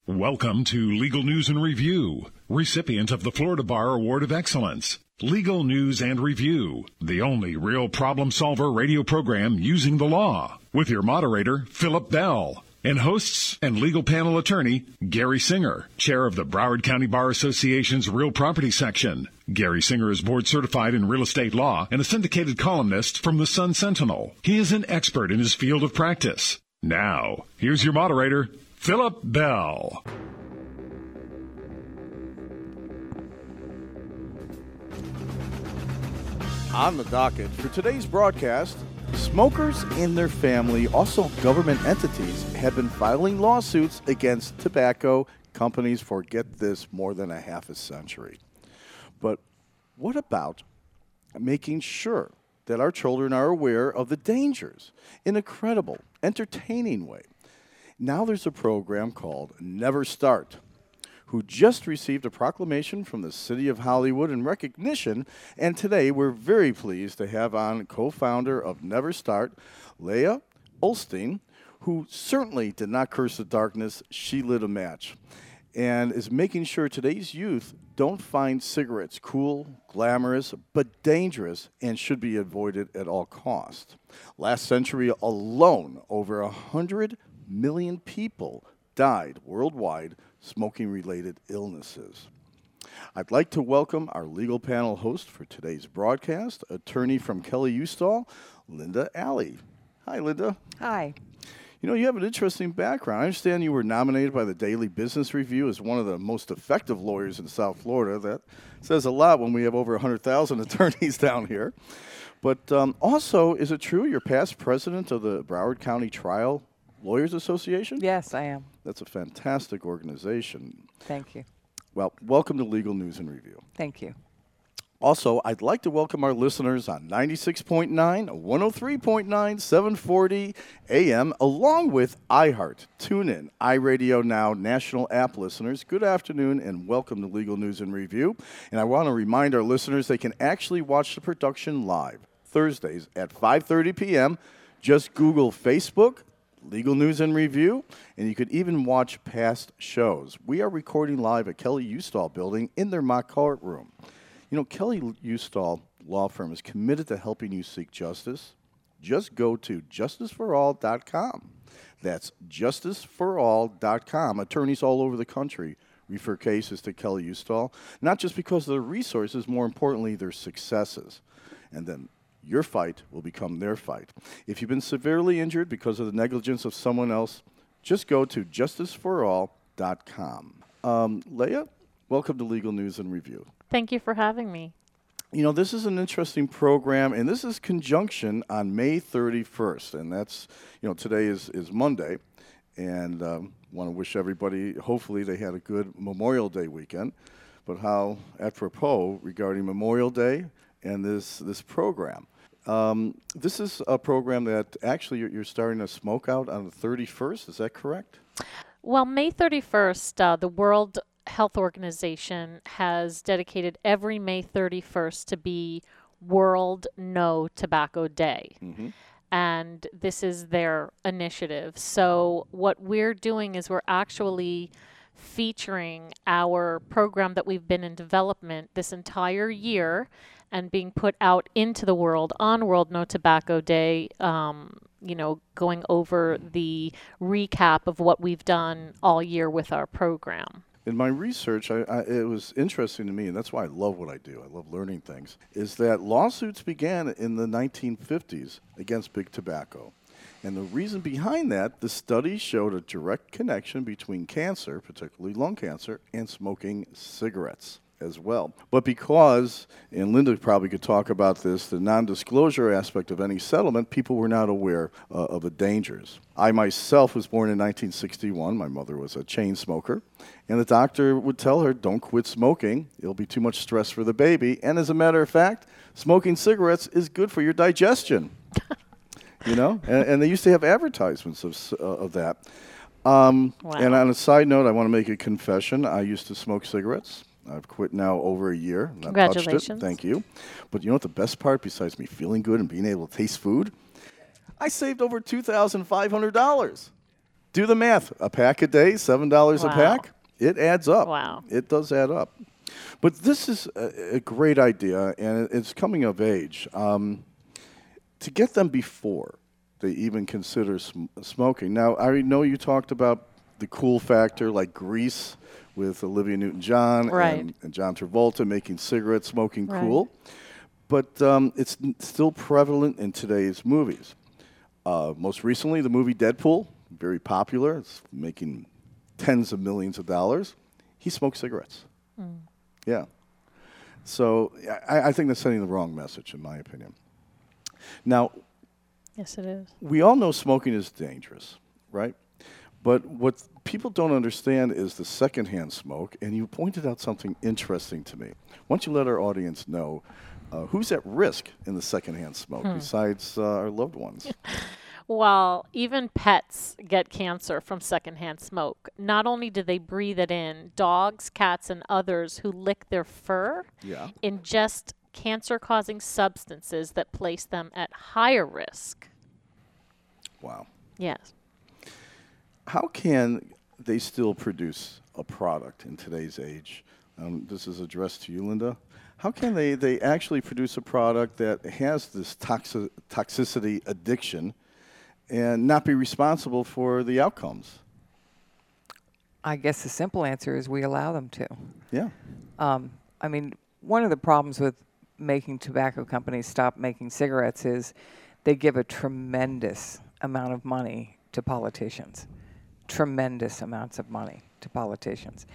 Welcome to Legal News and Review, recipient of the Florida Bar Award of Excellence. Legal News and Review, the only real problem solver radio program using the law, with your moderator, Philip Bell, and hosts and legal panel attorney, Gary Singer, chair of the Broward County Bar Association's Real Property Section. Gary Singer is board certified in real estate law and a syndicated columnist from the Sun Sentinel. He is an expert in his field of practice. Now, here's your moderator, Philip Bell. On the docket for today's broadcast, smokers and their family, also government entities, have been filing lawsuits against tobacco companies for, get this, more than a half a century. But what about making sure that our children are aware of the dangers in a credible, entertaining way? Now there's a program called Never Start, who just received a proclamation from the City of Hollywood in recognition, and today we're very pleased to have on co-founder of Never Start, Leah Olstein, who certainly did not curse the darkness. She lit a match and is making sure today's youth don't find cigarettes cool, glamorous, but dangerous and should be avoided at all costs. Last century alone, over 100 million people died worldwide smoking-related illnesses. I'd like to welcome our legal panel host for today's broadcast, attorney from Kelly Ustall, Linda Alley. Hi, Linda. Hi. You know, you have an interesting background. I understand you were nominated by the Daily Business Review as one of the most effective lawyers in South Florida. That says a lot when we have over 100,000 attorneys down here. But also, is it true you're past president of the Broward County Trial Lawyers Association? Yes, I am. That's a fantastic organization. Thank you. Well, welcome to Legal News and Review. Thank you. Also, I'd like to welcome our listeners on 96.9, 103.9, 740 AM, along with iHeart, TuneIn, iRadio Now, National App listeners. Good afternoon and welcome to Legal News and Review. And I want to remind our listeners they can actually watch the production live Thursdays at 5:30 p.m. Just Google Facebook, Legal News and Review, and you could even watch past shows. We are recording live at Kelly Ustall Building in their mock courtroom. You know, Kelly Ustall Law Firm is committed to helping you seek justice. Just go to justiceforall.com. That's justiceforall.com. Attorneys all over the country refer cases to Kelly Ustall, not just because of their resources, more importantly, their successes. And then your fight will become their fight. If you've been severely injured because of the negligence of someone else, just go to justiceforall.com. Leah, welcome to Legal News and Review. Thank you for having me. You know, this is an interesting program, and this is conjunction on May 31st, and that's, you know, today is Monday, and want to wish everybody, hopefully they had a good Memorial Day weekend, but how apropos regarding Memorial Day and this program. This is a program that actually you're starting to smoke out on the 31st. Is that correct? Well, May 31st, the World Health Organization has dedicated every May 31st to be World No Tobacco Day. Mm-hmm. And this is their initiative. So what we're doing is we're actually featuring our program that we've been in development this entire year and being put out into the world on World No Tobacco Day, going over the recap of what we've done all year with our program. In my research, it was interesting to me, and that's why I love what I do. I love learning things, is that lawsuits began in the 1950s against big tobacco. And the reason behind that, the study showed a direct connection between cancer, particularly lung cancer, and smoking cigarettes as well. But because, and Linda probably could talk about this, the non-disclosure aspect of any settlement, people were not aware of the dangers. I myself was born in 1961. My mother was a chain smoker. And the doctor would tell her, don't quit smoking. It'll be too much stress for the baby. And as a matter of fact, smoking cigarettes is good for your digestion. You know? And they used to have advertisements of that. Wow. And on a side note, I want to make a confession. I used to smoke cigarettes. I've quit now over a year. Congratulations. Touched it. Thank you. But you know what the best part, besides me feeling good and being able to taste food? I saved over $2,500. Do the math. A pack a day, $7 a Wow. pack. It adds up. Wow. It does add up. But this is a great idea, and it's coming of age. To get them before they even consider smoking. Now, I know you talked about the cool factor, like Grease with Olivia Newton-John Right. and John Travolta making cigarette smoking Right. cool. But it's still prevalent in today's movies. Most recently, the movie Deadpool, very popular. It's making tens of millions of dollars. He smoked cigarettes. Yeah. So I think that's sending the wrong message, in my opinion. Now, Yes, it is. we all know smoking is dangerous, right? But what people don't understand is the secondhand smoke, and you pointed out something interesting to me. Why don't you let our audience know who's at risk in the secondhand smoke besides our loved ones? Well, even pets get cancer from secondhand smoke. Not only do they breathe it in, dogs, cats, and others who lick their fur Yeah. ingest cancer-causing substances that place them at higher risk. Wow. Yes. How can they still produce a product in today's age? This is addressed to you, Linda. How can they actually produce a product that has this toxicity addiction and not be responsible for the outcomes? I guess the simple answer is we allow them to. Yeah. I mean, one of the problems with making tobacco companies stop making cigarettes is they give a tremendous amount of money to politicians. Tremendous amounts of money to politicians.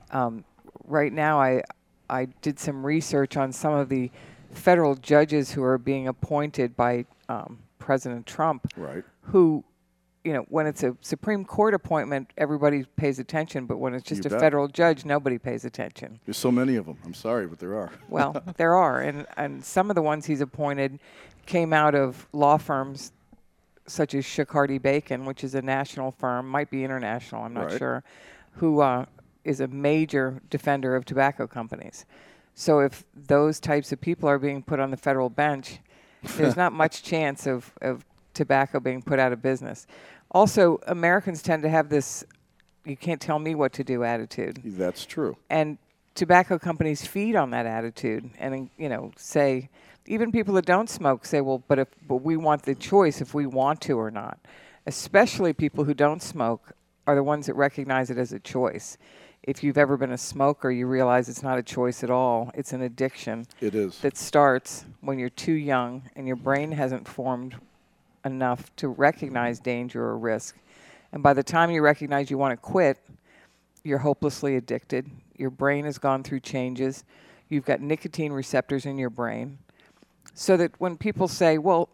Right now, I did some research on some of the federal judges who are being appointed by President Trump, Right. who, when it's a Supreme Court appointment, everybody pays attention, but when it's just You a bet. federal judge, nobody pays attention. There's so many of them. I'm sorry, but there are. Well, there are, and some of the ones he's appointed came out of law firms such as Shakardi Bacon, which is a national firm, might be international, I'm not Right. sure, who is a major defender of tobacco companies. So if those types of people are being put on the federal bench, there's not much chance of tobacco being put out of business. Also, Americans tend to have this you can't tell me what to do attitude. That's true. And tobacco companies feed on that attitude and, say, even people that don't smoke say, well, but we want the choice if we want to or not. Especially people who don't smoke are the ones that recognize it as a choice. If you've ever been a smoker, you realize it's not a choice at all. It's an addiction. It is. That starts when you're too young and your brain hasn't formed enough to recognize danger or risk. And by the time you recognize you want to quit, you're hopelessly addicted. Your brain has gone through changes. You've got nicotine receptors in your brain. So that when people say, well,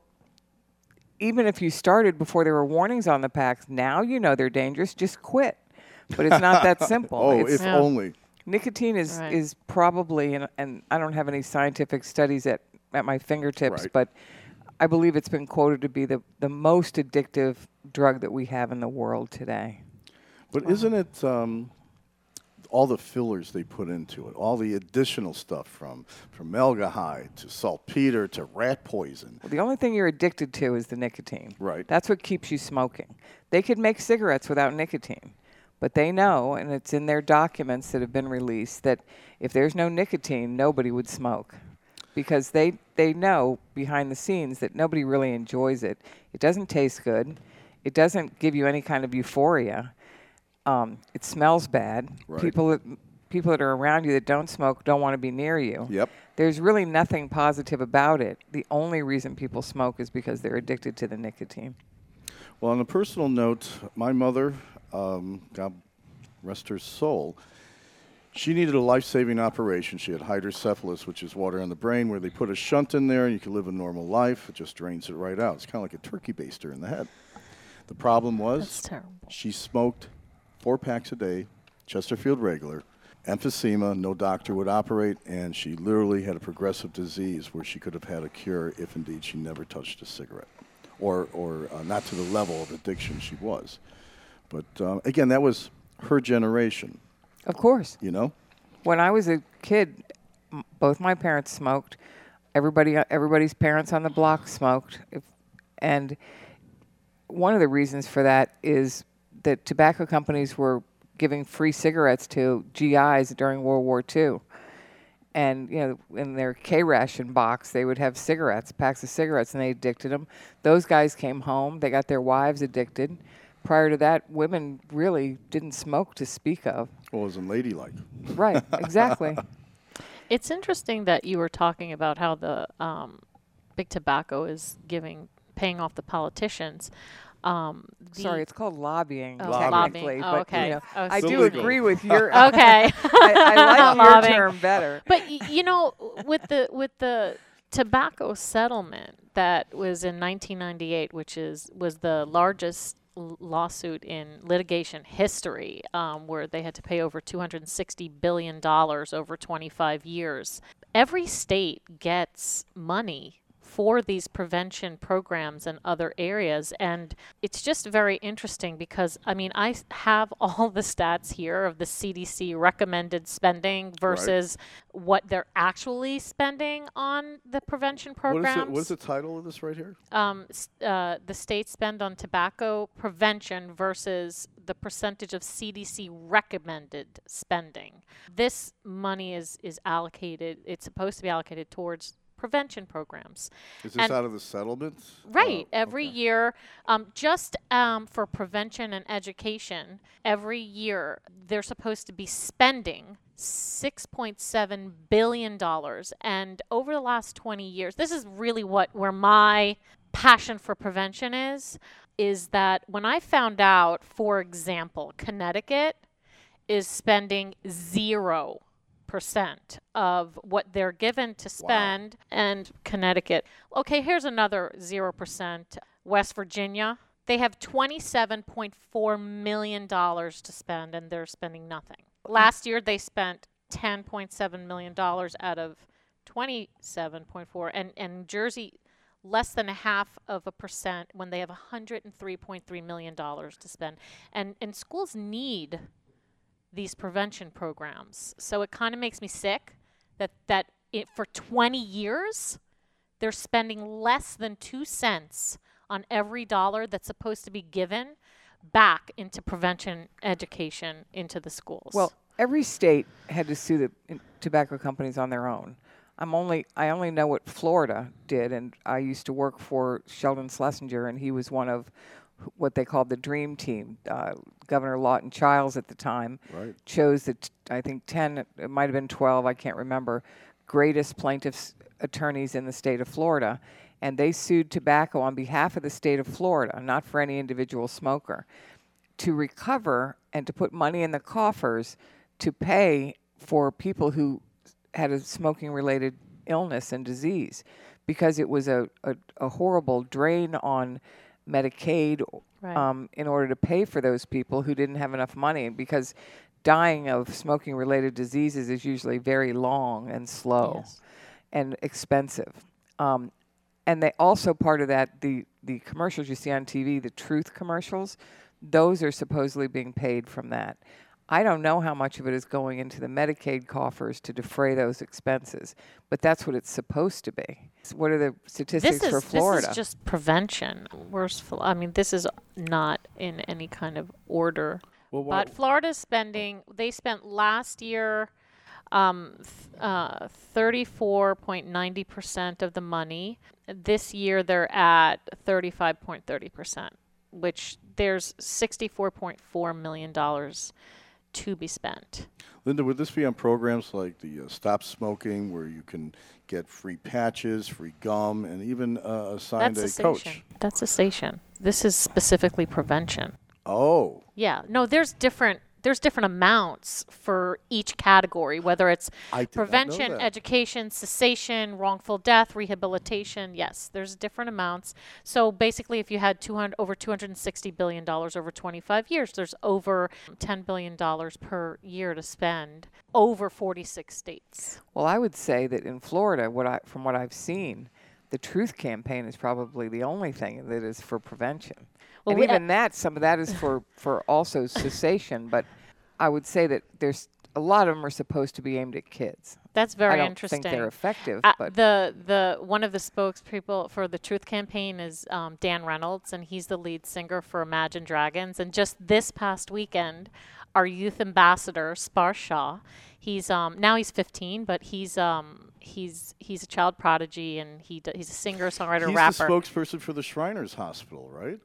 even if you started before there were warnings on the packs, now you know they're dangerous, just quit. But it's not that simple. Oh, It's- if only. Nicotine is, Right. is probably, and I don't have any scientific studies at my fingertips, Right. but I believe it's been quoted to be the most addictive drug that we have in the world today. But isn't it all the fillers they put into it, all the additional stuff from formaldehyde to saltpeter to rat poison? Well, the only thing you're addicted to is the nicotine. Right. That's what keeps you smoking. They could make cigarettes without nicotine, but they know, and it's in their documents that have been released, that if there's no nicotine, nobody would smoke. Because they know behind the scenes that nobody really enjoys it. It doesn't taste good. It doesn't give you any kind of euphoria. It smells bad. Right. People that are around you that don't smoke don't want to be near you. Yep. There's really nothing positive about it. The only reason people smoke is because they're addicted to the nicotine. Well, on a personal note, my mother, God rest her soul, she needed a life-saving operation. She had hydrocephalus, which is water in the brain, where they put a shunt in there and you can live a normal life. It just drains it right out. It's kind of like a turkey baster in the head. The problem That's was terrible. she smoked 4 packs a day, Chesterfield regular, emphysema, no doctor would operate, and she literally had a progressive disease where she could have had a cure if indeed she never touched a cigarette, or not to the level of addiction she was. But again, that was her generation, Of course. you know? When I was a kid, both my parents smoked. Everybody's parents on the block smoked. And one of the reasons for that is that tobacco companies were giving free cigarettes to GIs during World War II. And, in their K-ration box, they would have cigarettes, packs of cigarettes, and they addicted them. Those guys came home. They got their wives addicted. Prior to that, women really didn't smoke to speak of. Well, it wasn't ladylike. Right, exactly. It's interesting that you were talking about how the big tobacco is paying off the politicians. Sorry, it's called lobbying, lobbying. technically. Oh, but, okay. I So do legal. agree with your. Okay. I like your Lobbying. term better. But with the tobacco settlement that was in 1998, which was the largest lawsuit in litigation history, where they had to pay over $260 billion over 25 years. Every state gets money for these prevention programs and other areas. And it's just very interesting because, I have all the stats here of the CDC recommended spending versus what they're actually spending on the prevention programs. What is the title of this right here? The states spend on tobacco prevention versus the percentage of CDC recommended spending. This money is allocated, it's supposed to be allocated towards prevention programs. Is this out of the settlement? Right. Every year, just for prevention and education, every year they're supposed to be spending $6.7 billion. And over the last 20 years, this is really where my passion for prevention is that when I found out, for example, Connecticut is spending 0% of what they're given to spend, and Connecticut. Okay, here's another 0%. West Virginia, they have $27.4 million to spend, and they're spending nothing. Last year, they spent $10.7 million out of $27.4, and Jersey, less than 0.5% when they have $103.3 million to spend. And schools need these prevention programs. So it kind of makes me sick that for 20 years, they're spending less than 2 cents on every dollar that's supposed to be given back into prevention education into the schools. Well, every state had to sue the tobacco companies on their own. I only know what Florida did, and I used to work for Sheldon Schlesinger, and he was one of what they called the Dream Team. Governor Lawton Chiles at the time chose I think 10, it might have been 12, I can't remember, greatest plaintiffs attorneys in the state of Florida. And they sued tobacco on behalf of the state of Florida, not for any individual smoker, to recover and to put money in the coffers to pay for people who had a smoking-related illness and disease, because it was a horrible drain on Medicaid in order to pay for those people who didn't have enough money, because dying of smoking-related diseases is usually very long and slow and expensive. And they also, part of that, the commercials you see on TV, the truth commercials, those are supposedly being paid from that. I don't know how much of it is going into the Medicaid coffers to defray those expenses, but that's what it's supposed to be. What are the statistics for Florida? This is just prevention. This is not in any kind of order. But Florida's spending, they spent last year 34.90% of the money. This year they're at 35.30%, which there's $64.4 million to be spent. Linda, would this be on programs like the Stop Smoking, where you can get free patches, free gum, and even assigned a coach? That's cessation. This is specifically prevention. Oh. Yeah. No, there's different amounts for each category, whether it's prevention, education, cessation, wrongful death, rehabilitation. Yes, there's different amounts. So basically, if you had over $260 billion over 25 years, there's over $10 billion per year to spend over 46 states. Well, I would say that in Florida, from what I've seen, the Truth Campaign is probably the only thing that is for prevention. Well, and even some of that is for also cessation. But I would say that there's a lot of them are supposed to be aimed at kids. That's very I don't interesting. think they're effective. But The one of the spokespeople for the Truth Campaign is Dan Reynolds, and he's the lead singer for Imagine Dragons. And just this past weekend, our youth ambassador, Spar Shah, he's now he's 15, but he's a child prodigy, and he's a singer, songwriter, He's rapper. the spokesperson for the Shriners Hospital, right?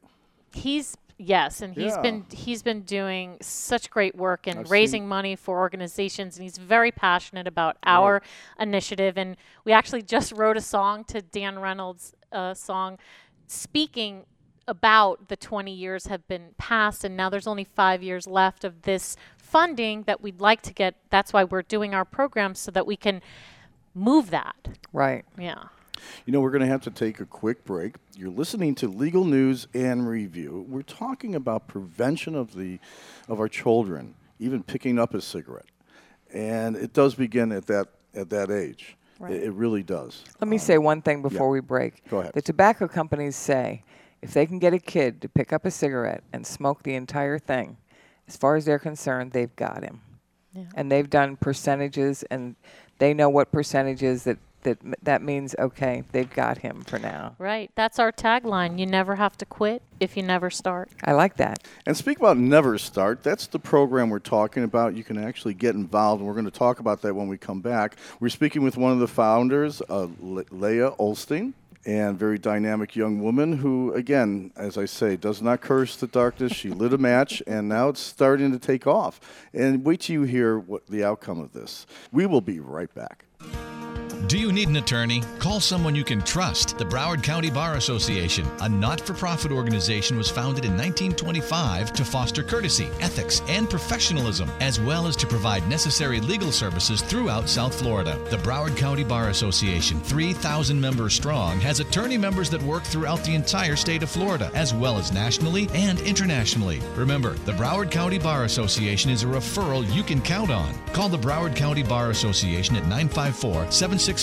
Yes, and he's been doing such great work and raising money for organizations, and he's very passionate about our initiative. And we actually just wrote a song to Dan Reynolds' song, speaking about the 20 years have been passed, and now there's only 5 years left of this funding that we'd like to get. That's why we're doing our program, so that we can move that. right. Yeah. You know, we're going to have to take a quick break. You're listening to Legal News and Review. We're talking about prevention of our children, even picking up a cigarette. And it does begin at that age. Right. It really does. Let me say one thing before we break. Go ahead. The tobacco companies say if they can get a kid to pick up a cigarette and smoke the entire thing, as far as they're concerned, they've got him. Yeah. And they've done percentages, and they know what percentages that means, okay, they've got him for now. Right. That's our tagline. You never have to quit if you never start. I like that. And speak about Never Start. That's the program we're talking about. You can actually get involved, and we're going to talk about that when we come back. We're speaking with one of the founders, Leah Olstein, and very dynamic young woman who, again, as I say, does not curse the darkness. She lit a match, and now it's starting to take off. And wait till you hear what the outcome of this. We will be right back. Do you need an attorney? Call someone you can trust. The Broward County Bar Association, a not-for-profit organization, was founded in 1925 to foster courtesy, ethics, and professionalism, as well as to provide necessary legal services throughout South Florida. The Broward County Bar Association, 3,000 members strong, has attorney members that work throughout the entire state of Florida, as well as nationally and internationally. Remember, the Broward County Bar Association is a referral you can count on. Call the Broward County Bar Association at 954-764-8310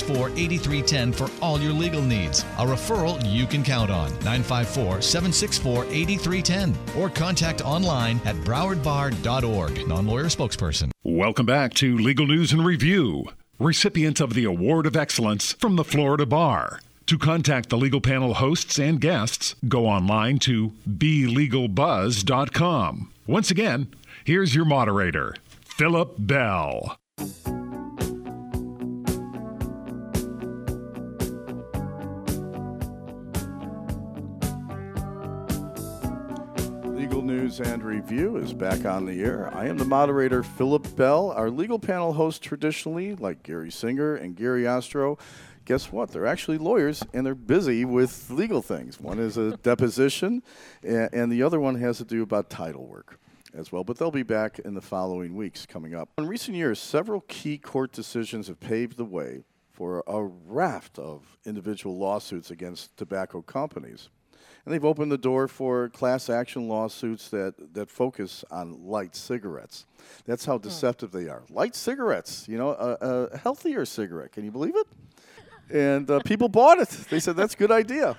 for all your legal needs. A referral you can count on. 954-764-8310. Or contact online at browardbar.org. Non-lawyer spokesperson. Welcome back to Legal News and Review. Recipients of the Award of Excellence from the Florida Bar. To contact the legal panel hosts and guests, go online to BeLegalBuzz.com. Once again, here's your moderator, Philip Bell. Legal News and Review is back on the air. I am the moderator, Philip Bell. Our legal panel hosts traditionally, like Gary Singer and Gary Ostro, guess what? They're actually lawyers, and they're busy with legal things. One is a deposition, and the other one has to do about title work as well. But they'll be back in the following weeks coming up. In recent years, several key court decisions have paved the way for a raft of individual lawsuits against tobacco companies. And they've opened the door for class action lawsuits that focus on light cigarettes. That's how deceptive they are. Light cigarettes, a healthier cigarette. Can you believe it? And people bought it. They said, that's a good idea,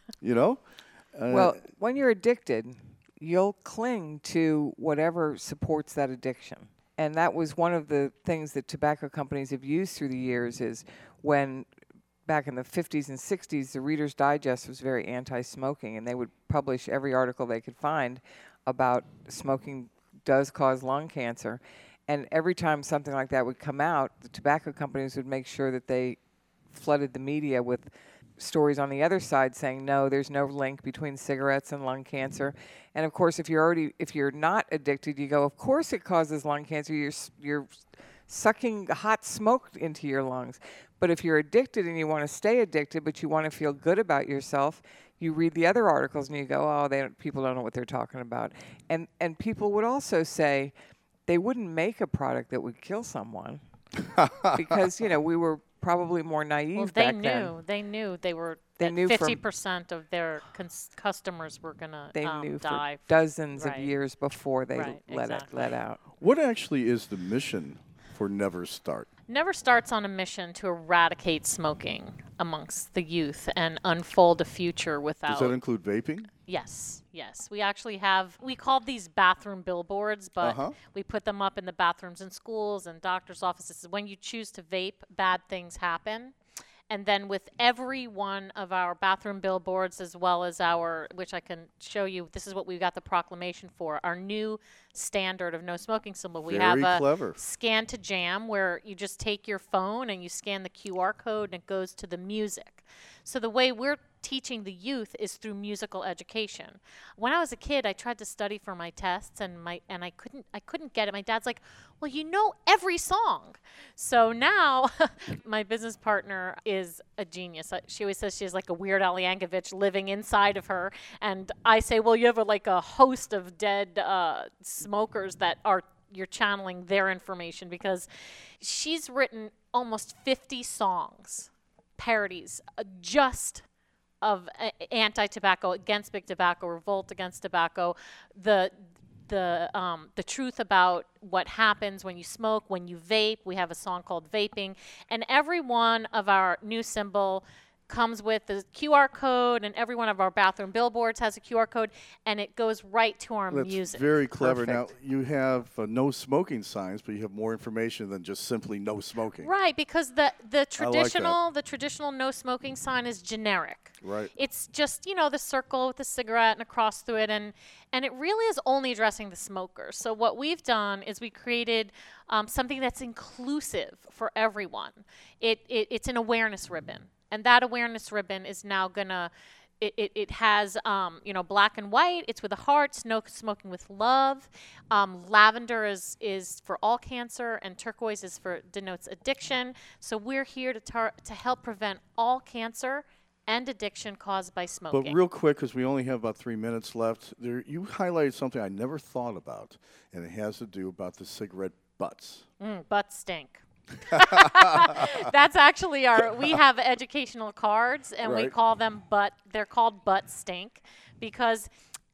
Well, when you're addicted, you'll cling to whatever supports that addiction. And that was one of the things that tobacco companies have used through the years is when back in the 50s and 60s, the Reader's Digest was very anti-smoking, and they would publish every article they could find about smoking does cause lung cancer. And every time something like that would come out, the tobacco companies would make sure that they flooded the media with stories on the other side saying, no, there's no link between cigarettes and lung cancer. And of course, if you're not addicted, you go, of course it causes lung cancer. You're sucking hot smoke into your lungs. But if you're addicted and you want to stay addicted, but you want to feel good about yourself, you read the other articles and you go, oh, people don't know what they're talking about. And people would also say they wouldn't make a product that would kill someone because, we were probably more naive back then. They knew 50% of their customers were going to die. They knew for dozens of years before they let out. What actually is the mission for Never Start? Never Start's on a mission to eradicate smoking amongst the youth and unfold a future without. Does that include vaping? Yes, yes. We actually have, we called these bathroom billboards, but we put them up in the bathrooms in schools and doctors' offices. When you choose to vape, bad things happen. And then with every one of our bathroom billboards, as well as our, which I can show you, this is what we got the proclamation for, our new standard of no smoking symbol. We have a clever. Scan to Jam, where you just take your phone and you scan the QR code and it goes to the music. So the way we're teaching the youth is through musical education. When I was a kid, I tried to study for my tests and I couldn't get it. My dad's like, "Well, you know every song." So now my business partner is a genius. She always says she has like a Weird Al Yankovic living inside of her, and I say, "Well, you have like a host of dead smokers that are you're channeling their information," because she's written almost 50 songs, parodies, just of anti-tobacco, against big tobacco, revolt against tobacco, the truth about what happens when you smoke, when you vape. We have a song called Vaping, and every one of our new symbol comes with the QR code, and every one of our bathroom billboards has a QR code, and it goes right to our That's music. very clever. Perfect. Now, you have no smoking signs, but you have more information than just simply no smoking. Right, because the traditional that. the traditional no smoking sign is generic. Right. It's just, the circle with the cigarette and a cross through it, and it really is only addressing the smoker. So what we've done is we created something that's inclusive for everyone. It's an awareness ribbon, and that awareness ribbon is now gonna. It has, black and white. It's with a heart. No smoking with love. Lavender is for all cancer, and turquoise denotes addiction. So we're here to help prevent all cancer and addiction caused by smoking. But real quick, because we only have about 3 minutes left, you highlighted something I never thought about, and it has to do about the cigarette butts. Butts stink. That's actually we have educational cards, and we Right. call them they're called butt stink, because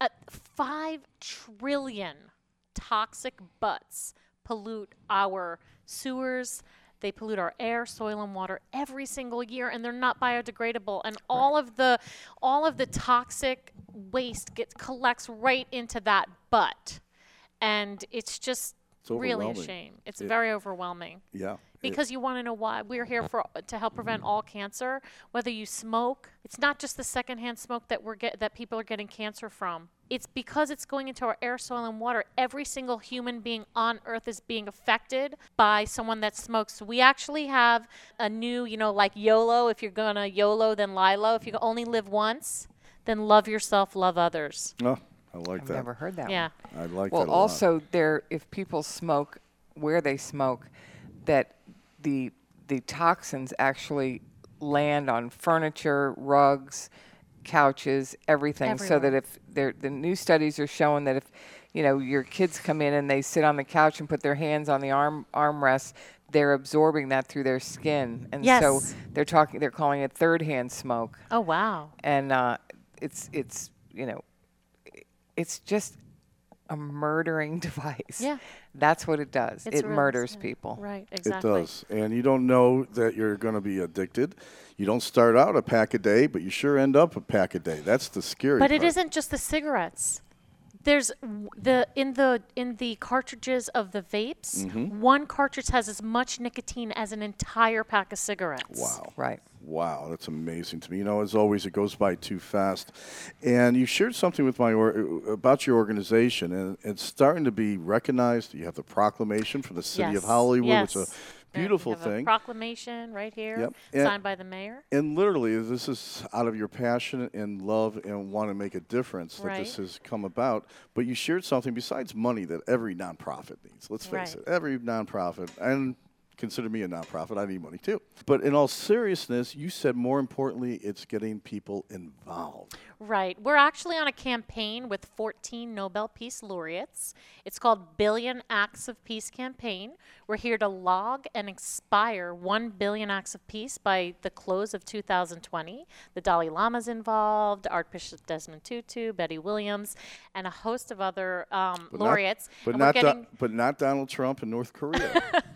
5 trillion toxic butts pollute our sewers. They pollute our air, soil, and water every single year, and they're not biodegradable. And all of the toxic waste collects right into that butt, and it's just really a overwhelming. shame. It's very overwhelming. Yeah. Because you want to know why we're here to help prevent all cancer. Whether you smoke, it's not just the secondhand smoke that people are getting cancer from. It's because it's going into our air, soil, and water. Every single human being on Earth is being affected by someone that smokes. So we actually have a new, like YOLO. If you're gonna YOLO, then lie low. If you only live once, then love yourself, love others. Oh, I like I've that. never heard that Yeah. one. I like Well, that a lot. also if people smoke where they smoke, that the toxins actually land on furniture, rugs, couches, everything. So that Everywhere. the new studies are showing that if your kids come in and they sit on the couch and put their hands on the armrest, they're absorbing that through their skin, and Yes. so they're calling it third-hand smoke, Oh, wow. and it's just a murdering device. Yeah. That's what it does. It's It really murders sad. people. Right, It exactly. does. And you don't know that you're going to be addicted. You don't start out a pack a day, but you sure end up a pack a day. That's the scary But part. it isn't just the cigarettes. There's in the cartridges of the vapes, Mm-hmm. one cartridge has as much nicotine as an entire pack of cigarettes. Wow. Right. Wow, that's amazing to me. As always, it goes by too fast. And you shared something with about your organization, and it's starting to be recognized. You have the proclamation from the city of Yes, Hollywood, yes. which is a And we beautiful have thing. A proclamation right here, Yep. And- signed by the mayor. And literally, this is out of your passion and love and want to make a difference that this Right. has come about. But you shared something besides money that every nonprofit needs. Let's face Right. it, every nonprofit, and consider me a nonprofit, I need money too. But in all seriousness, you said more importantly, it's getting people involved. Right. We're actually on a campaign with 14 Nobel Peace Laureates. It's called Billion Acts of Peace Campaign. We're here to log and inspire 1 billion acts of peace by the close of 2020. The Dalai Lama's involved, Archbishop Desmond Tutu, Betty Williams, and a host of other laureates. But And we're not, getting but not Donald Trump in North Korea.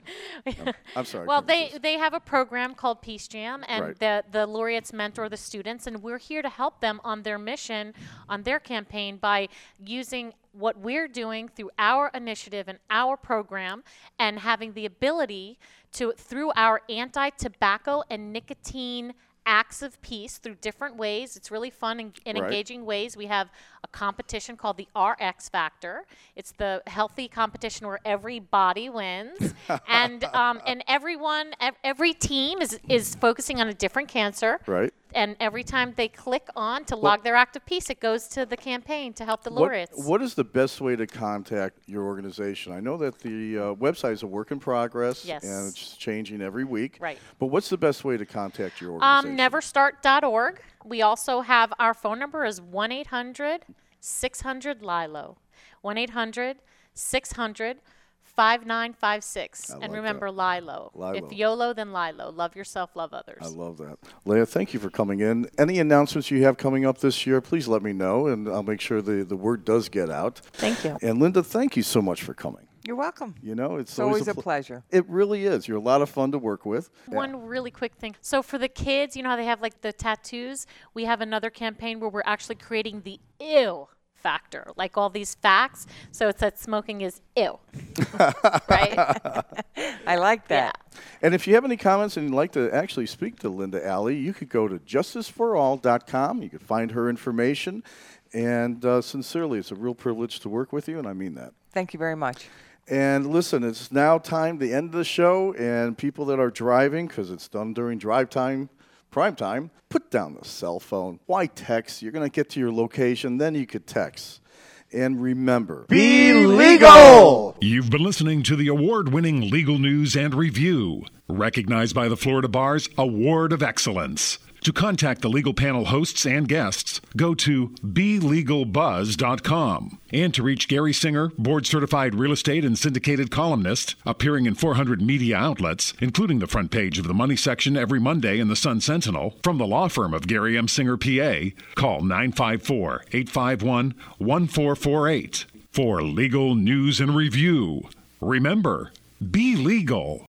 I'm sorry. Well, Princess. they have a program called Peace Jam, and Right. the laureates mentor the students, and we're here to help them on their mission, on their campaign, by using what we're doing through our initiative and our program, and having the ability to, through our anti-tobacco and nicotine acts of peace through different ways. It's really fun and Right. engaging ways. We have a competition called the RX Factor. It's the healthy competition where every body wins, and everyone, every team is focusing on a different cancer. Right. And every time they click on to log their act of peace, it goes to the campaign to help the laureates. What is the best way to contact your organization? I know that the website is a work in progress, Yes. and it's changing every week. Right. But what's the best way to contact your organization? Neverstart.org. We also have our phone number is 1-800-600-LILO. 1-800-600-5956. I And like remember, LILO. LILO. If YOLO, then LILO. Love yourself, love others. I love that. Leah, thank you for coming in. Any announcements you have coming up this year, please let me know, and I'll make sure the word does get out. Thank you. And Linda, thank you so much for coming. You're welcome. You know, It's always a pleasure. It really is. You're a lot of fun to work with. One really quick thing. So for the kids, you know how they have like the tattoos? We have another campaign where we're actually creating the ew factor, like all these facts. So it's that smoking is ew. Right? I like that. And if you have any comments and you'd like to actually speak to Linda Alley, you could go to justiceforall.com. You could find her information. And sincerely, it's a real privilege to work with you, and I mean that. Thank you very much. And listen, it's now time, the end of the show, and people that are driving, because it's done during drive time, prime time, put down the cell phone. Why text? You're going to get to your location, then you could text. And remember, be legal! You've been listening to the award-winning Legal News and Review, recognized by the Florida Bar's Award of Excellence. To contact the legal panel hosts and guests, go to BeLegalBuzz.com. And to reach Gary Singer, board-certified real estate and syndicated columnist, appearing in 400 media outlets, including the front page of the Money section every Monday in the Sun Sentinel, from the law firm of Gary M. Singer, PA, call 954-851-1448 for Legal News and Review. Remember, be legal.